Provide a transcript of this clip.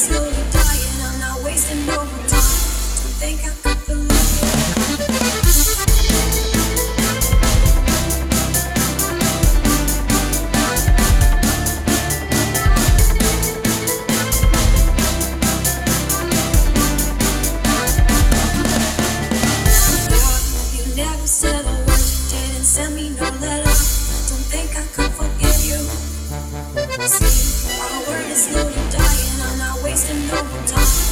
slowly dying. I'm not wasting no more time. Don't think I could believe you never said a word. You didn't send me no letter. Don't think I could forgive you. See, our word is slowly dying. I'm not wasting no more time.